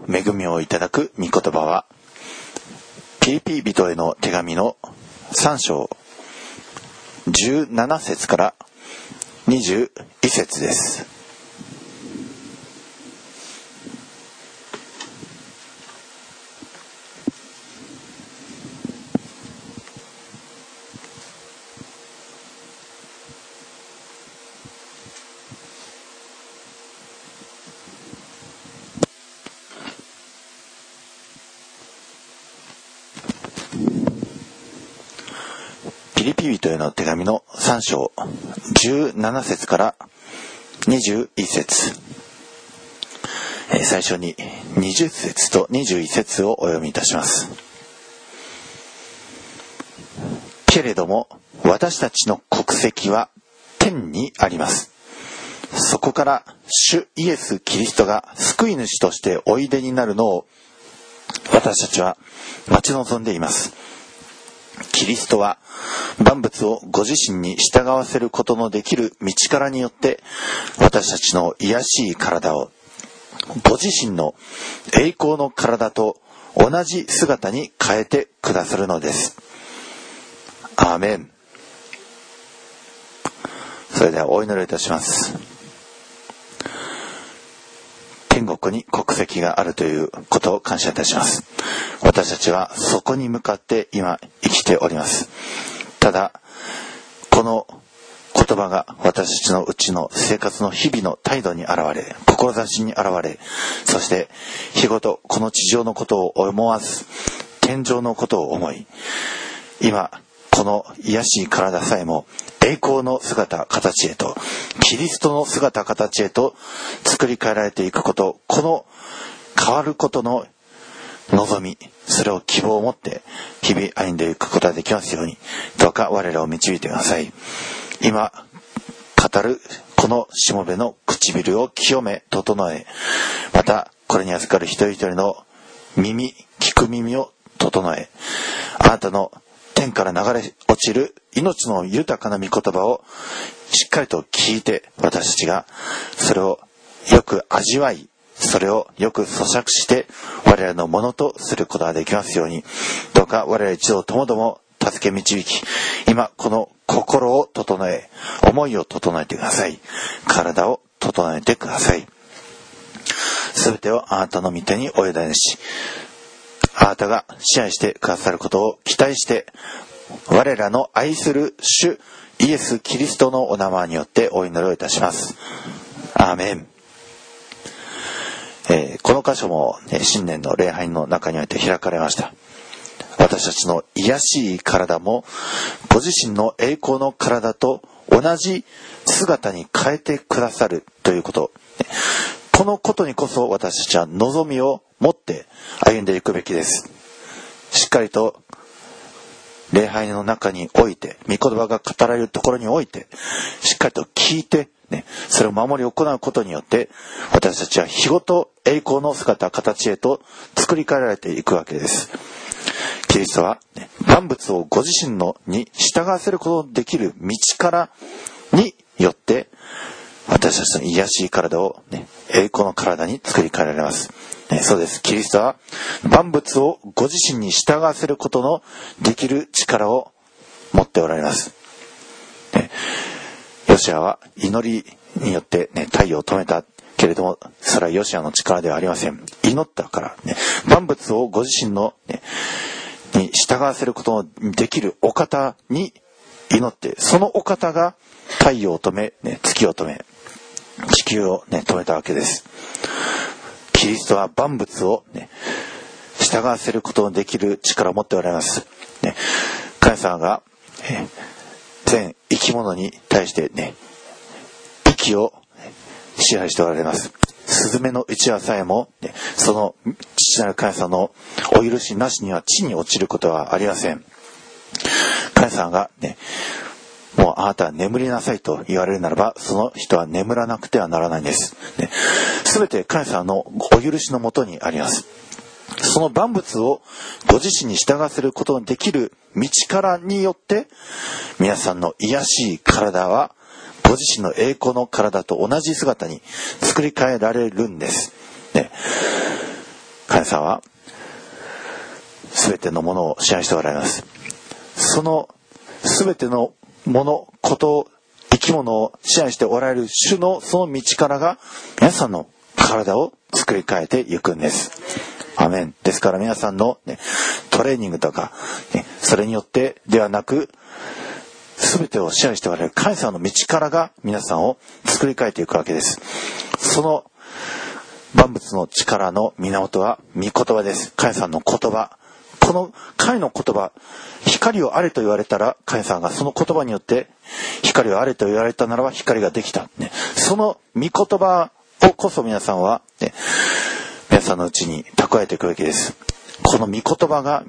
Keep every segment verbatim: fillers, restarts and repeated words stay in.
恵みをいただく御言葉は、ピリピ人への手紙のさん章じゅうなな節からにじゅういち節です。ピリピ人への手紙のさん章じゅうなな節からにじゅういち節、えー、最初ににじゅう節とにじゅういち節をお読みいたします。けれども私たちの国籍は天にあります。そこから主イエス・キリストが救い主としておいでになるのを私たちは待ち望んでいます。キリストは万物をご自身に従わせることのできる道からによって私たちの卑しい体をご自身の栄光の体と同じ姿に変えてくださるのです。アーメン。それではお祈りいたします。天国に国籍があるということを感謝いたします。私たちはそこに向かって今生きております。ただこの言葉が私たちのうちの生活の日々の態度に現れ、志に現れ、そして日ごとこの地上のことを思わず天上のことを思い、今この卑しい体さえも栄光の姿形へと、キリストの姿形へと作り変えられていくこと、この変わることの望み、それを希望を持って日々歩んでいくことができますように、どうか我らを導いてください。今語るこのしもべの唇を清め整え、またこれに預かる一人一人の耳、聞く耳を整え、あなたの天から流れ落ちる命の豊かな御言葉をしっかりと聞いて、私たちがそれをよく味わい、それをよく咀嚼して我々のものとすることができますように、どうか我々一同ともども助け導き、今この心を整え、思いを整えてください。体を整えてください。すべてをあなたの御手にお委ねし、あなたが支配してくださることを期待して、我らの愛する主イエス・キリストのお名前によってお祈りをいたします。アーメン。えー、この箇所も、ね、新年の礼拝の中において開かれました。私たちの卑しい体もご自身の栄光の体と同じ姿に変えてくださるということ、このことにこそ私たちは望みを持って歩んでいくべきです。しっかりと礼拝の中において、御言葉が語られるところにおいてしっかりと聞いて、ね、それを守り行うことによって私たちは日ごと栄光の姿形へと作り変えられていくわけです。キリストは、ね、万物をご自身のに従わせることのできる道からによって私たちの卑しい体を、ね、栄光の体に作り変えられます、ね、そうです。キリストは万物をご自身に従わせることのできる力を持っておられます、ね、ヨシアは祈りによって、ね、太陽を止めたけれども、それはヨシアの力ではありません。祈ったから、ね、万物をご自身の、ね、に従わせることのできるお方に祈って、そのお方が太陽を止め、ね、月を止め、地球を、ね、止めたわけです。キリストは万物を、ね、従わせることのできる力を持っておられます、ね、神様が、え全生き物に対して、ね、息を支配しておられます。スズメの一羽さえも、ね、その父なる神様のお許しなしには地に落ちることはありません。神様が、ね、もうあなたは眠りなさいと言われるならば、その人は眠らなくてはならないんです。すべて神様のお許しのもとにあります。その万物をご自身に従わせることのできる道からによって、皆さんの卑しい体はご自身の栄光の体と同じ姿に作り変えられるんです、ね、 神様は全てのものを支配しておられます。その全てのもの、こと、生き物を支配しておられる主のその道からが皆さんの体を作り変えていくんです。アメン。ですから皆さんの、ね、トレーニングとか、ね、それによってではなく、全てを支配しておられる神様の道からが皆さんを作り変えていくわけです。その万物の力の源は御言葉です。神様の言葉。この神の言葉、光をあれと言われたら、神様がその言葉によって光をあれと言われたならば光ができた、ね、その御言葉をこそ皆さんは、ね、皆さんのうちに蓄えていくべきです。この御言葉が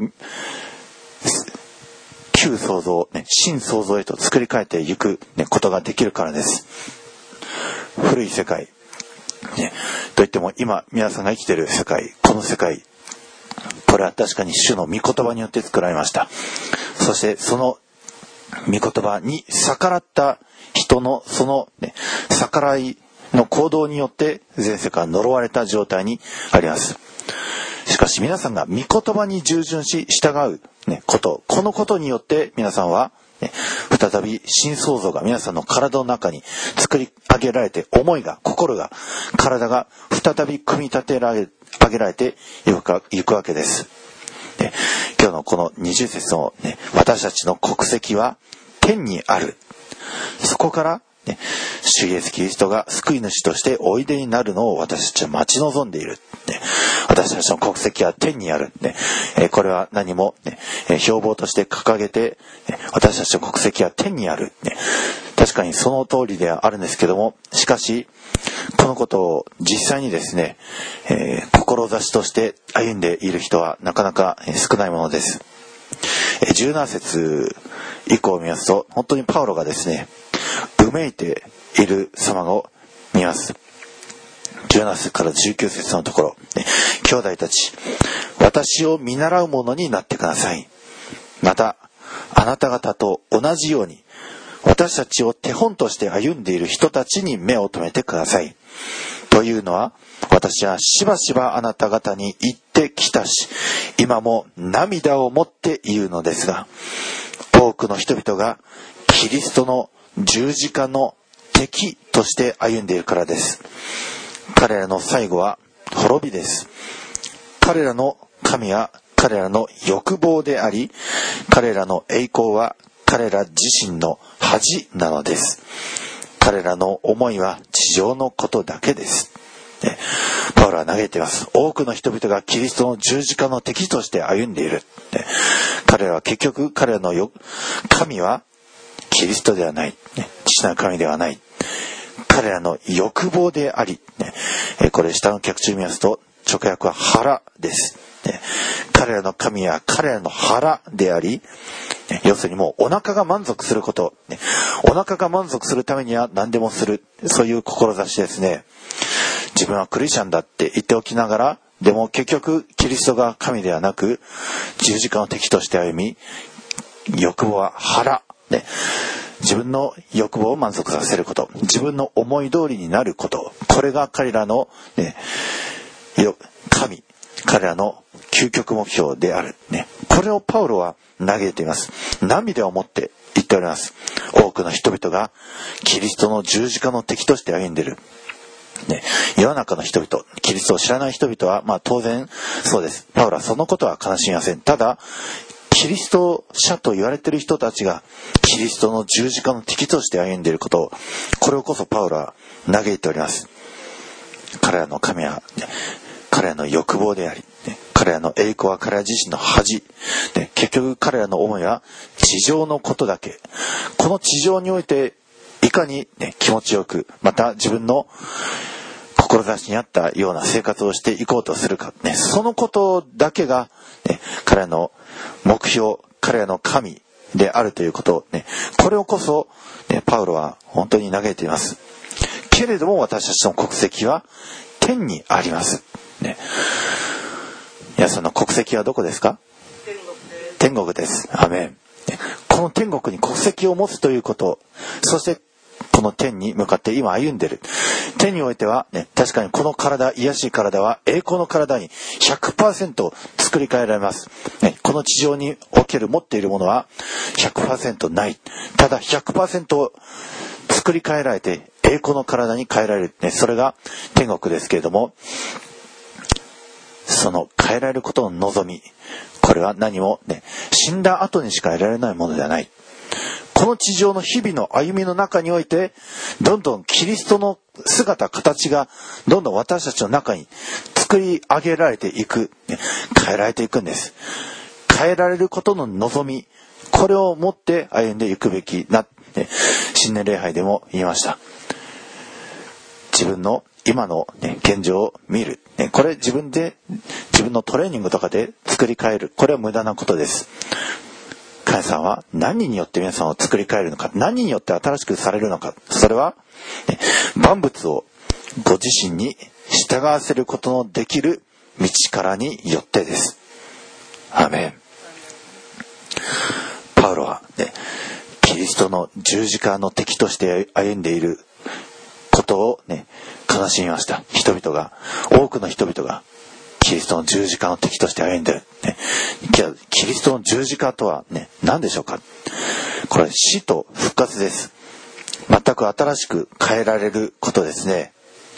旧創造、ね、新創造へと作り変えていく、ね、ことができるからです。古い世界、ね、といっても今皆さんが生きている世界、この世界、これは確かに主の御言葉によって作られました。そしてその御言葉に逆らった人のその、ね、逆らいの行動によって全世界は呪われた状態にあります。しかし皆さんが御言葉に従順し従う、ね、こと、このことによって皆さんは、ね、再び新創造が皆さんの体の中に作り上げられて、思いが、心が、体が再び組み立てられ上げられていくわけです。で、今日のこのにじゅう節の、ね、私たちの国籍は天にある。そこから、ね、主イエスキリストが救い主としておいでになるのを私たちは待ち望んでいる。ね、私たちの国籍は天にある。ね、えー、これは何も、ね、えー、標榜として掲げて、ね、私たちの国籍は天にある。ね、確かにその通りではあるんですけども、しかしこのことを実際にですね、えー、志として歩んでいる人はなかなか少ないものです。えー、じゅうなな節以降を見ますと、本当にパウロがですね、うめいている様を見ます。じゅうなな節からじゅうきゅう節のところ、ね、兄弟たち、私を見習う者になってください。またあなた方と同じように私たちを手本として歩んでいる人たちに目を留めてください。というのは、私はしばしばあなた方に言ってきたし、今も涙をもって言うのですが、多くの人々がキリストの十字架の敵として歩んでいるからです。彼らの最後は滅びです。彼らの神は彼らの欲望であり、彼らの栄光は彼ら自身の恥なのです。彼らの思いは地上のことだけです。ね、パウロは嘆いています。多くの人々がキリストの十字架の敵として歩んでいる。ね、彼らは結局彼らのよ神はキリストではない。ね、父なる神ではない。彼らの欲望であり、ね、えこれ下の脚注見ますと直訳は腹です。ね、彼らの神は彼らの腹であり、要するにもうお腹が満足すること、ね、お腹が満足するためには何でもする、そういう志ですね。自分はクリスチャンだって言っておきながら、でも結局キリストが神ではなく十字架の敵として歩み、欲望は腹、ね、自分の欲望を満足させること、自分の思い通りになること、これが彼らの、ね、神、彼らの究極目標である、ね、これをパウロは嘆いています。涙を持って言っております。多くの人々がキリストの十字架の敵として歩んでいる、ね、世の中の人々、キリストを知らない人々は、まあ当然そうです。パウロはそのことは悲しみません。ただキリスト者と言われている人たちがキリストの十字架の敵として歩んでいることを、これをこそパウロは嘆いております。彼らの神は、ね、彼らの欲望であり、ね、彼らの栄光は彼ら自身の恥、ね、結局彼らの思いは地上のことだけ。この地上においていかに、ね、気持ちよく、また自分の志に合ったような生活をしていこうとするか、ね、そのことだけが、ね、彼らの目標、彼らの神であるということ、ね、これをこそ、ね、パウロは本当に嘆いています。けれども私たちの国籍は天にあります、ね、皆さんの国籍はどこですか？天国です。アメン。この天国に国籍を持つということ、そしてこの天に向かって今歩んでる。天においては、ね、確かにこの体、癒しい体は栄光の体に ひゃくパーセント 作り変えられます、ね。この地上における持っているものは ひゃくパーセント ない。ただ ひゃくパーセント 作り変えられて栄光の体に変えられる、ね、それが天国ですけれども、その変えられることの望み、これは何も、ね、死んだ後にしか得られないものではない。この地上の日々の歩みの中において、どんどんキリストの姿、形がどんどん私たちの中に作り上げられていく、ね、変えられていくんです。変えられることの望み、これを持って歩んでいくべきな、ね、新年礼拝でも言いました。自分の今の、ね、現状を見る、ね、これ自分で自分のトレーニングとかで作り変える、これは無駄なことです。神様は何によって皆さんを作り変えるのか、何によって新しくされるのか、それは、ね、万物をご自身に従わせることのできる道からによってです。アーメン。パウロは、ね、キリストの十字架の敵として歩んでいることを、ね、悲しみました。人々が、多くの人々がキリストの十字架の敵として歩んでる、ね、キリストの十字架とは、ね、何でしょうか。これ死と復活です。全く新しく変えられることですね。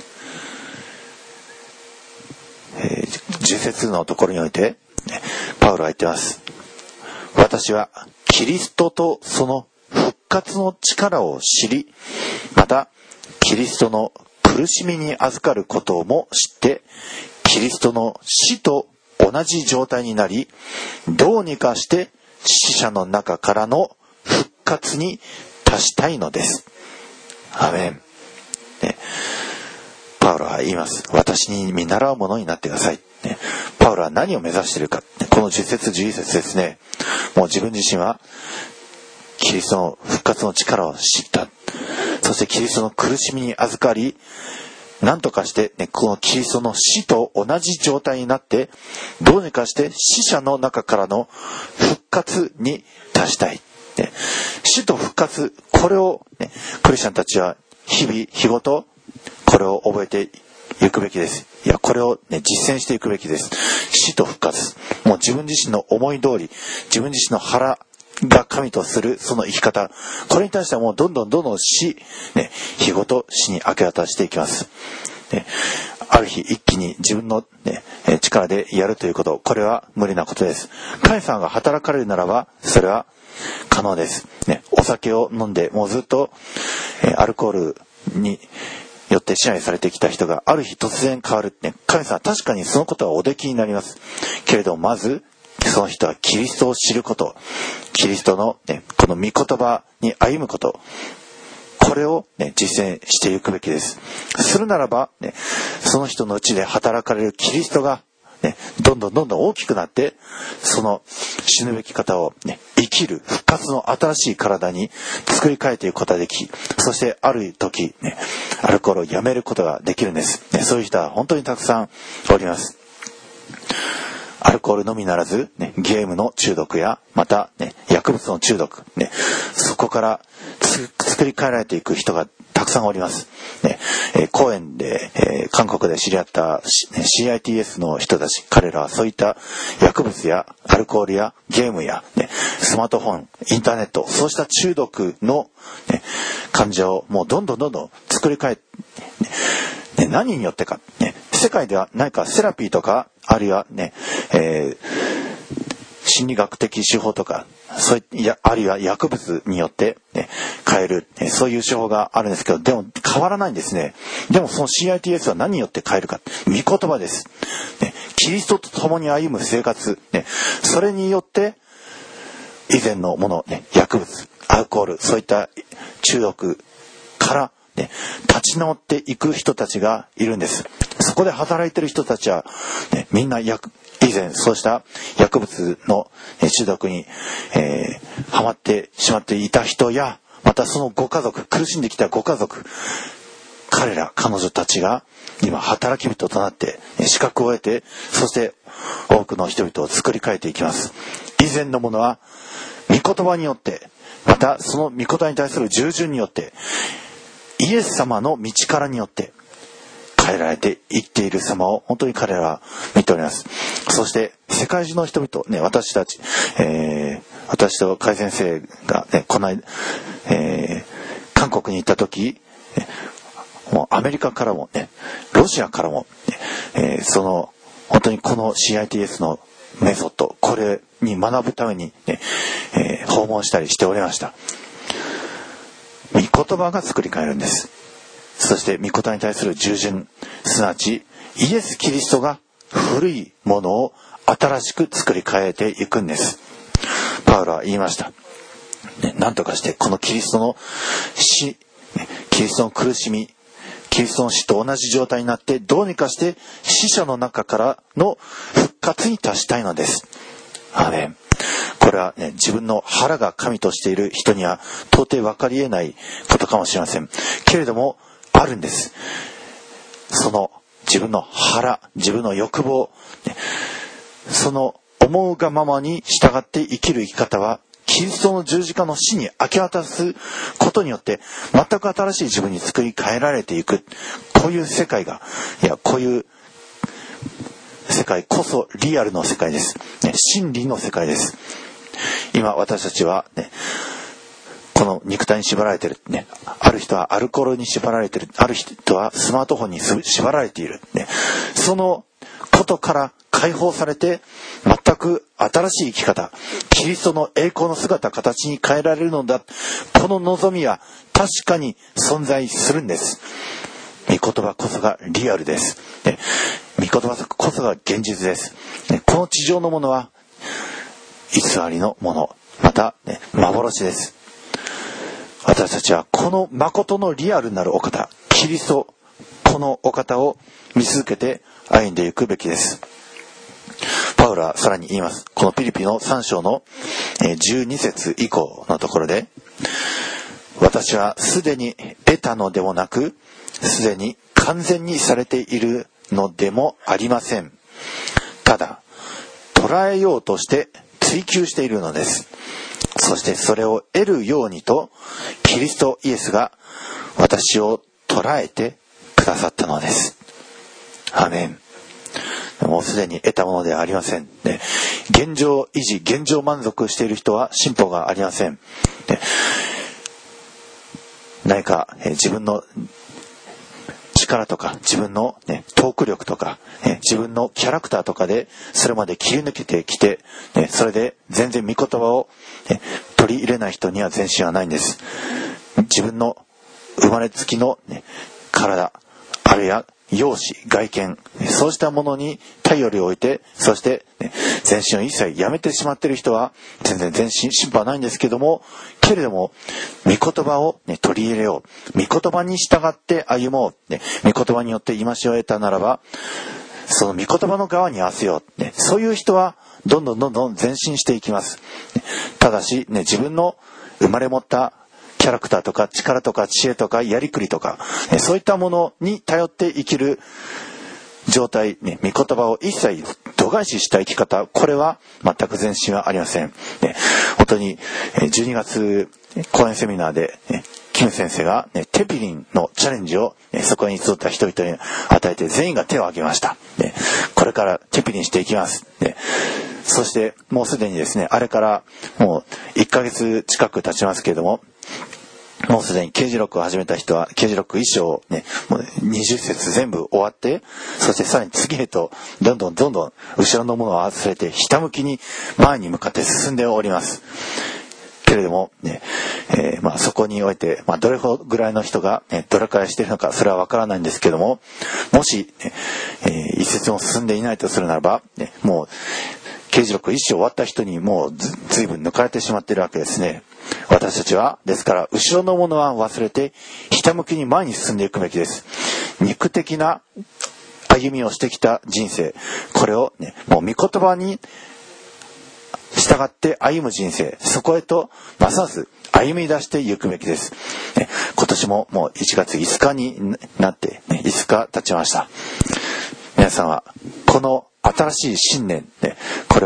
えー、じゅう節のところにおいて、ね、パウロは言ってます。私はキリストとその復活の力を知り、またキリストの苦しみに預かることも知って、キリストの死と同じ状態になり、どうにかして死者の中からの復活に達したいのです。アメン。ね、パウロは言います。私に見習うものになってください。ね、パウロは何を目指しているか。このじゅっ節じゅういち節ですね。もう自分自身はキリストの復活の力を知った。そしてキリストの苦しみに預かり、何とかして、ね、このキリストの死と同じ状態になって、どうにかして死者の中からの復活に達したい。ね、死と復活、これを、ね、クリスチャンたちは日々、日ごと、これを覚えていくべきです。いや、これを、ね、実践していくべきです。死と復活。もう自分自身の思い通り、自分自身の腹が神とするその生き方、これに対してはもうどんどんどんどん死、ね、日ごと死に明け渡していきます。ね、ある日一気に自分の、ね、力でやるということ、これは無理なことです。神様が働かれるならばそれは可能です。ね、お酒を飲んでもうずっと、えー、アルコールによって支配されてきた人がある日突然変わるって、ね、神様は確かにそのことはおできになります。けれどまずその人はキリストを知ること、キリストの、ね、この御言葉に歩むこと、これを、ね、実践していくべきです。するならば、ね、その人のうちで働かれるキリストが、ね、どんどんどんどん大きくなって、その死ぬべき方を、ね、生きる復活の新しい体に作り変えていくことができ、そしてある時、ね、アルコールをやめることができるんです。ね、そういう人は本当にたくさんおります。アルコールのみならず、ね、ゲームの中毒やまた、ね、薬物の中毒、ね、そこから作り変えられていく人がたくさんおります。ねえー、公園で、えー、韓国で知り合った、ね、シーアイティーエス の人たち、彼らはそういった薬物やアルコールやゲームや、ね、スマートフォン、インターネット、そうした中毒の、ね、患者をもうどんどんどんどん作り変え、ねね、何によってか、ね、世界では何かセラピーとかあるいはね、えー、心理学的手法とかそういやあるいは薬物によって、ね、変える、ね、そういう手法があるんですけど、でも変わらないんですね。でもその シーアイティーエス は何によって変えるか、御言葉です、ね、キリストと共に歩む生活、ね、それによって以前のもの、ね、薬物、アルコール、そういった中毒からね、立ち直っていく人たちがいるんです。そこで働いている人たちは、ね、みんな薬以前そうした薬物の中毒に、えー、はまってしまっていた人や、またそのご家族、苦しんできたご家族、彼ら彼女たちが今働き人となって資格を得て、そして多くの人々を作り変えていきます。以前のものは御言葉によって、またその御言葉に対する従順によってイエス様の道からによって変えられて生きている様を本当に彼らは見ております。そして世界中の人々、ね、私たち、えー、私と甲斐先生が、ね、この間、えー、韓国に行った時、もうアメリカからもね、ロシアからも、ね、えー、その本当にこの シーアイティーエス のメソッド、これに学ぶために、ね、えー、訪問したりしておりました。御言葉が作り変えるんです。そして御言葉に対する従順、すなわちイエス・キリストが古いものを新しく作り変えていくんです。パウロは言いました。ね、なんとかしてこのキリストの死、ね、キリストの苦しみ、キリストの死と同じ状態になってどうにかして死者の中からの復活に達したいのです。アーメン。これは、ね、自分の腹が神としている人には到底分かり得ないことかもしれませんけれども、あるんです。その自分の腹、自分の欲望、ね、その思うがままに従って生きる生き方はキリストの十字架の死に明け渡すことによって全く新しい自分に作り変えられていく。こういう世界が、いやこういう世界こそリアルの世界です、ね、真理の世界です。今私たちは、ね、この肉体に縛られている、ね、ある人はアルコールに縛られている、ある人はスマートフォンに縛られている、ね、そのことから解放されて全く新しい生き方、キリストの栄光の姿形に変えられるのだ、この望みは確かに存在するんです。御言葉こそがリアルです、ね、御言葉こそが現実です、ね、この地上のものは偽りのもの、また、ね、幻です。私たちはこの誠のリアルなるお方、キリスト、このお方を見続けて歩んでいくべきです。パウロはさらに言います。このピリピのさん章のじゅうに節以降のところで、私はすでに得たのでもなく、すでに完全にされているのでもありません。ただ捉えようとして追求しているのです。そしてそれを得るようにとキリストイエスが私を捉えてくださったのです。アーメン。もうすでに得たものではありません、ね、現状維持、現状満足している人は進歩がありません、ね、何か、えー、自分の力とか自分の、ね、トーク力とか、ね、自分のキャラクターとかでそれまで切り抜けてきて、ね、それで全然御言葉を、ね、取り入れない人には前進はないんです。自分の生まれつきの、ね、体、あるいは容姿、外見、そうしたものに頼りを置いて、そして、ね、前進を一切やめてしまっている人は全然前進進歩はないんですけども、けれども御言葉を、ね、取り入れよう、御言葉に従って歩もう、ね、御言葉によって戒めを得たならばその御言葉の側に合わせよう、ね、そういう人はどんどんどんどん前進していきます、ね、ただし、ね、自分の生まれ持ったキャラクターとか力とか知恵とかやりくりとか、ね、そういったものに頼って生きる状態、ね、御言葉を一切度外視した生き方、これは全く前進はありません、ね、本当にじゅうにがつ講演セミナーで、ね、キム先生が、ね、テピリンのチャレンジを、ね、そこに集った人々に与えて全員が手を挙げました、ね、これからテピリンしていきます、ね、そしてもうすでにですね、あれからもういっかげつ近く経ちますけれども、もうすでに刑事録を始めた人は刑事録一章をね、もうにじゅっ節全部終わって、そしてさらに次へとどんどんどんどん後ろのものを忘れてひたむきに前に向かって進んでおりますけれどもね、えー、まあそこにおいて、まあ、どれほどぐらいの人が、ね、どれくらいしているのかそれはわからないんですけども、もし、ねえー、一節も進んでいないとするならば、ね、もう刑事録一章終わった人にもうずずいぶん抜かれてしまっているわけですね。私たちはですから後ろのものは忘れてひたむきに前に進んでいくべきです。肉的な歩みをしてきた人生、これをね、もう御言葉に従って歩む人生、そこへとますます歩み出していくべきです、ね、今年ももういちがついつかになって、ね、いつか経ちました。皆さんはこの新しい信念、ね、これを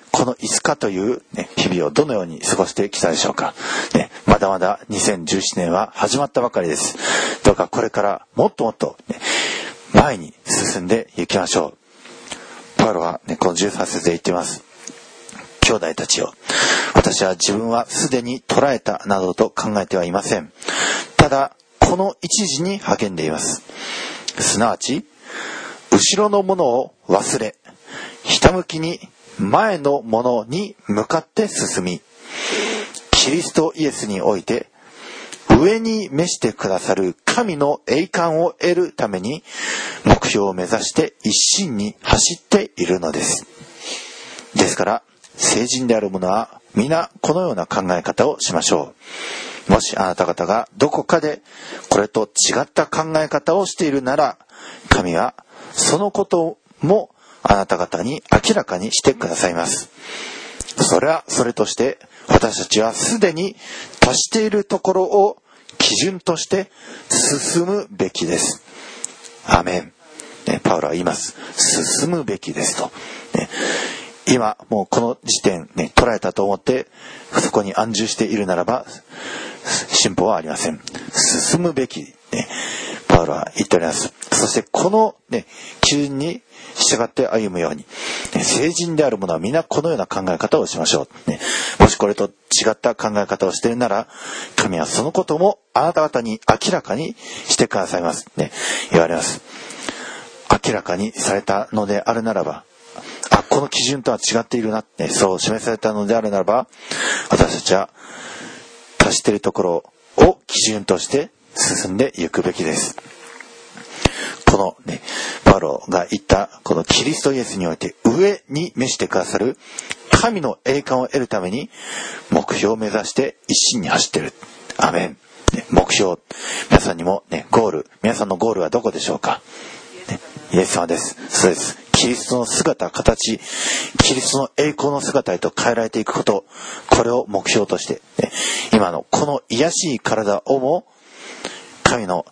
このいつかという、ね、日々をどのように過ごしてきたでしょうか、ね、まだまだにせんじゅうななねんは始まったばかりです。どうかこれからもっともっと、ね、前に進んでいきましょう。パウロは、ね、このじゅうさん節で言っています。兄弟たちよ、私は自分はすでに捕らえたなどと考えてはいません。ただこの一時に励んでいます。すなわち後ろのものを忘れ、ひたむきに前のものに向かって進み、キリストイエスにおいて上に召してくださる神の栄冠を得るために目標を目指して一心に走っているのです。ですから聖人である者は皆このような考え方をしましょう。もしあなた方がどこかでこれと違った考え方をしているなら、神はそのこともあなた方に明らかにしてくださいます。それはそれとして私たちはすでに達しているところを基準として進むべきです。アーメン、ね、パウロは言います。進むべきですと、ね、今もうこの時点、ね、捉えたと思ってそこに安住しているならば進歩はありません。進むべき、ね、パウロは言っております。そしてこの、ね、基準に従って歩むように、ね、聖人である者は皆このような考え方をしましょう、ね、もしこれと違った考え方をしているなら、神はそのこともあなた方に明らかにしてくださいます、ね、言われます。明らかにされたのであるならば、あ、この基準とは違っているな、ね、そう示されたのであるならば、私たちは達しているところを基準として進んでいくべきです。このね、パウロが言ったこのキリストイエスにおいて上に召してくださる神の栄冠を得るために目標を目指して一心に走っている。アーメン、ね、目標、皆さんにもね、ゴール、皆さんのゴールはどこでしょうか、ね、イエス様です。そうです。キリストの姿、形、キリストの栄光の姿へと変えられていくこと、これを目標として、ね、今のこの癒しい体をも神の、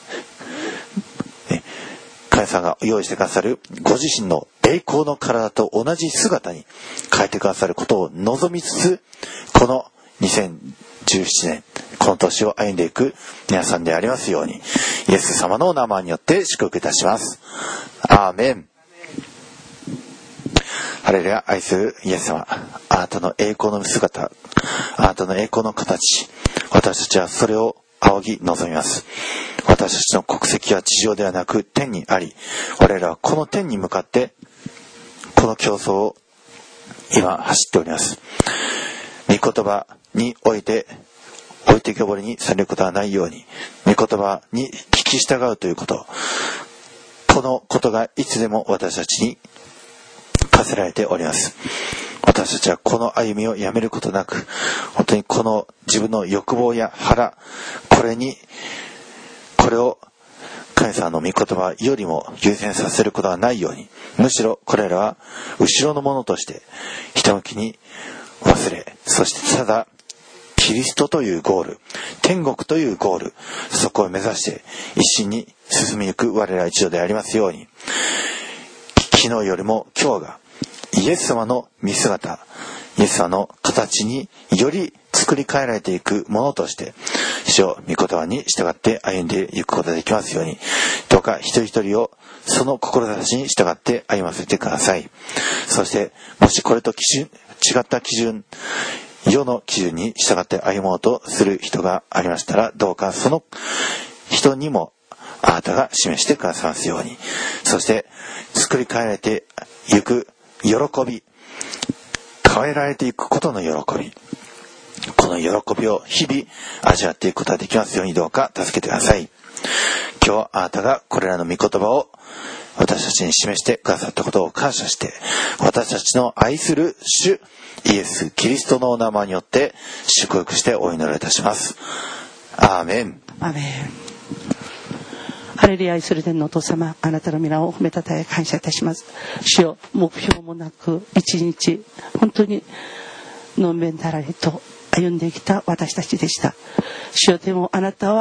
ね、神様が用意してくださるご自身の栄光の体と同じ姿に変えてくださることを望みつつ、このにせんじゅうななねん、この年を歩んでいく皆さんでありますように、イエス様のお名前によって祝福いたします。アーメン。ハレルヤ。愛するイエス様、あなたの栄光の姿、あなたの栄光の形、私たちはそれを仰ぎ望みます。私たちの国籍は地上ではなく天にあり、我らはこの天に向かってこの競争を今走っております。御言葉において置いてけぼりにされることはないように、御言葉に聞き従うということ、このことがいつでも私たちに課せられております。私たちはこの歩みをやめることなく、本当にこの自分の欲望や腹、これにこれを神様の御言葉よりも優先させることはないように、むしろこれらは後ろのものとしてひたむきに忘れ、そしてただキリストというゴール、天国というゴール、そこを目指して一心に進みゆく我ら一同でありますように、昨日よりも今日がイエス様の見姿、イエス様の形により作り変えられていくものとして主を御言葉に従って歩んでいくことができますように、どうか一人一人をその志に従って歩ませてください。そしてもしこれと基準違った基準、世の基準に従って歩もうとする人がありましたら、どうかその人にもあなたが示してくださいますように、そして作り変えられていく喜び、変えられていくことの喜び、この喜びを日々味わっていくことができますように、どうか助けてください。今日あなたがこれらの御言葉を私たちに示してくださったことを感謝して、私たちの愛する主イエス・キリストのお名前によって祝福してお祈りいたします。アーメン。 アーメン。ハレルヤ。愛する天のお父様、あなたの皆を褒めたたえ感謝いたします。主よ、目標もなく一日本当にのんべんだらりと歩んできた私たちでした。主よ、でもあなたは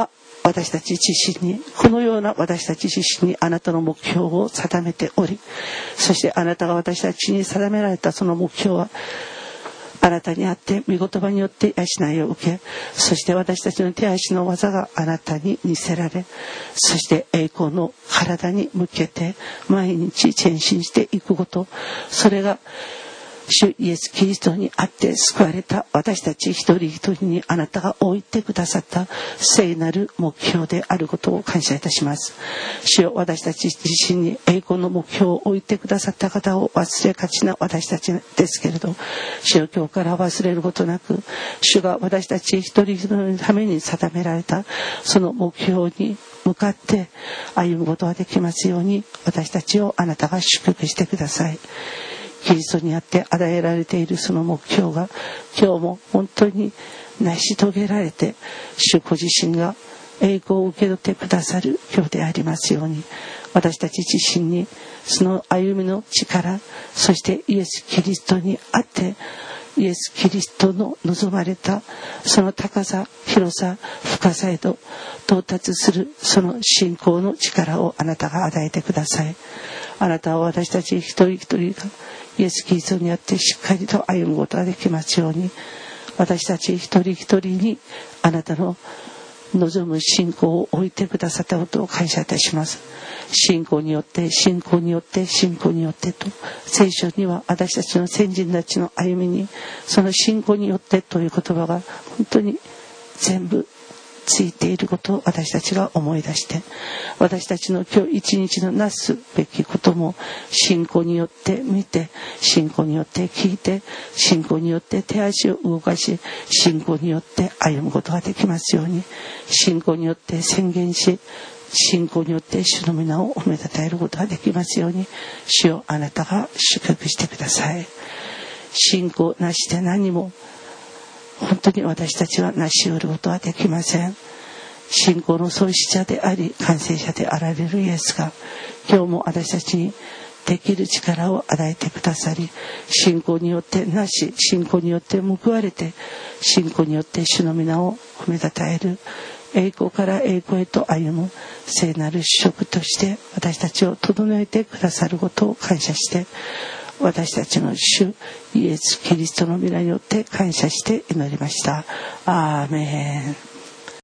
私たち自身に、このような私たち自身にあなたの目標を定めており、そしてあなたが私たちに定められたその目標はあなたにあって、御言葉によって養いを受け、そして私たちの手足の技があなたに似せられ、そして栄光の体に向けて毎日前進していくこと、それが主イエス・キリストにあって救われた私たち一人一人にあなたが置いてくださった聖なる目標であることを感謝いたします。主よ、私たち自身に栄光の目標を置いてくださった方を忘れがちな私たちですけれど、主よ、今日から忘れることなく、主が私たち一人一人のために定められたその目標に向かって歩むことができますように、私たちをあなたが祝福してください。キリストにあって与えられているその目標が今日も本当に成し遂げられて、主ご自身が栄光を受け取ってくださる今日でありますように、私たち自身にその歩みの力、そしてイエス・キリストにあってイエス・キリストの望まれたその高さ、広さ、深さへと到達するその信仰の力をあなたが与えてください。あなたは私たち一人一人がイエス・キリストにあってしっかりと歩むことができますように、私たち一人一人にあなたの望む信仰を置いてくださったことを感謝いたします。信仰によって信仰によって信仰によってと、聖書には私たちの先人たちの歩みにその信仰によってという言葉が本当に全部ついていることを私たちが思い出して、私たちの今日一日のなすべきことも信仰によって見て、信仰によって聞いて、信仰によって手足を動かし、信仰によって歩むことができますように、信仰によって宣言し、信仰によって主の皆を褒めたたえることができますように、主をあなたが祝福してください。信仰なしで何も本当に私たちは成し得ることはできません。信仰の創始者であり完成者であられるイエスが今日も私たちにできる力を与えてくださり、信仰によってなし、信仰によって報われて、信仰によって主の皆を褒めたたえる、栄光から栄光へと歩む聖なる主職として私たちを整えてくださることを感謝して、私たちの主イエス・キリストの皆によって感謝して祈りました。アーメン。